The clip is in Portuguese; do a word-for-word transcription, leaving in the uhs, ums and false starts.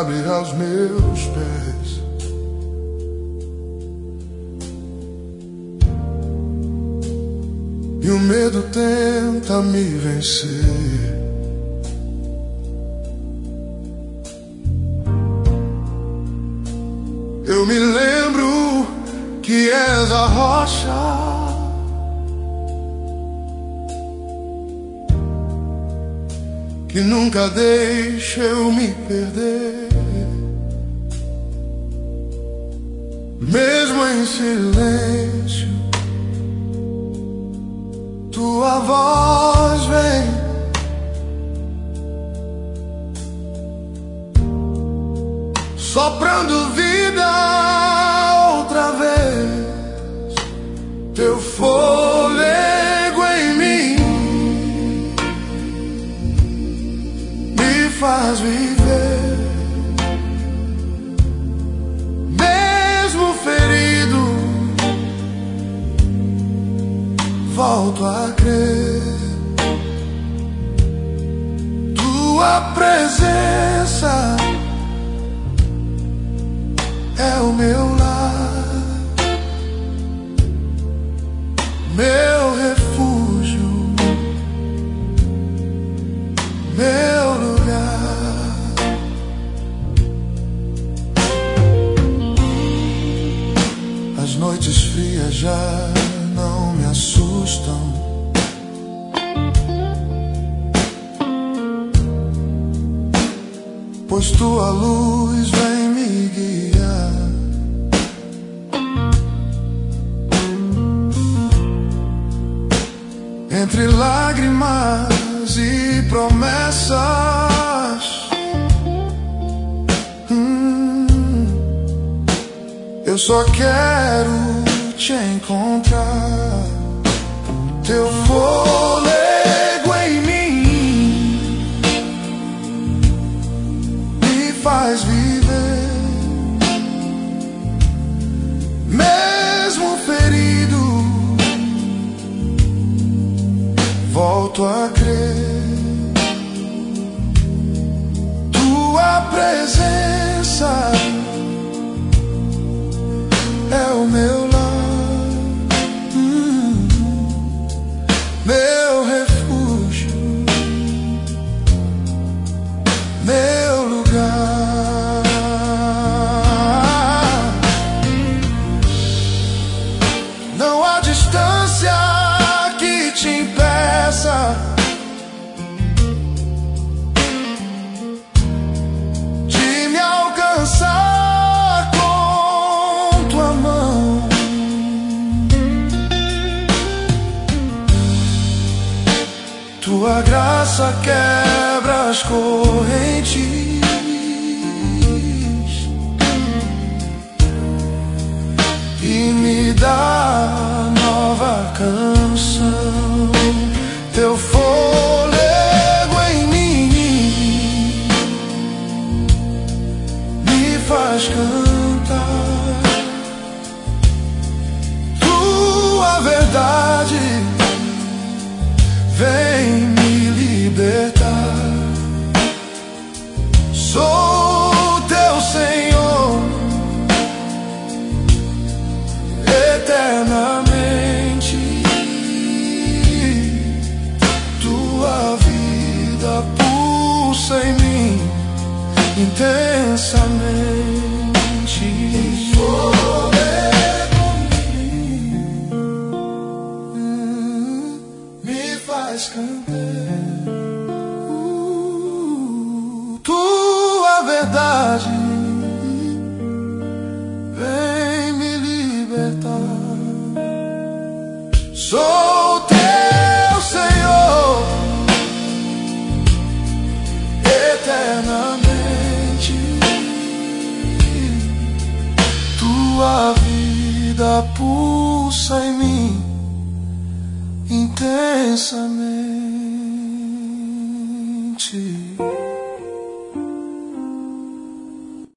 cabe aos meus pés. E o medo tenta me vencer. Eu me lembro que és a rocha que nunca deixa eu me perder. Mesmo em silêncio, tua voz vem. Soprando vida outra vez, teu fôlego em mim me faz viver. Mesmo ferido, volto a crer. Tua presença é o meu lar, meu refúgio, meu lugar. As noites frias já não me assustam, pois tua luz vem me guiar. Entre lágrimas e promessas, hum, eu só quero te encontrar. Teu fôlego em mim me faz viver. Mesmo ferido, volto a crer. Tua presença é o meu lar, hum, meu refúgio, meu lugar. Não há distância que te impeça de me alcançar com tua mão. Tua graça quebra as correntes e me dá nova canção. Teu fôlego em mim me faz cantar. Tua verdade vem me libertar. Sou teu Senhor eternamente. Tua vida pulsa em mim intensamente. Fôlego me faz cantar. Uh, tua verdade vem me libertar. Sou teu Senhor eternamente. Tua vida pulsa em mim intensamente.